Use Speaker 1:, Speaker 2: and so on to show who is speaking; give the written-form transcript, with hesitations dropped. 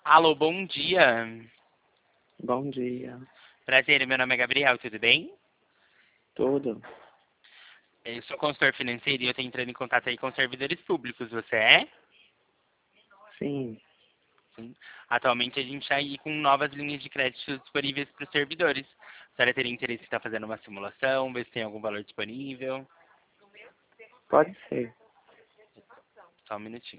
Speaker 1: Alô, bom dia.
Speaker 2: Bom dia.
Speaker 1: Prazer, meu nome é Gabriel, tudo bem?
Speaker 2: Tudo?
Speaker 1: Eu sou consultor financeiro e eu estou entrando em contato aí com servidores públicos, você é?
Speaker 2: Sim.
Speaker 1: Sim. Atualmente a gente está aí com novas linhas de crédito disponíveis para os servidores. A senhora teria interesse em estar fazendo uma simulação, ver se tem algum valor disponível?
Speaker 2: Pode ser.
Speaker 1: Só um minutinho.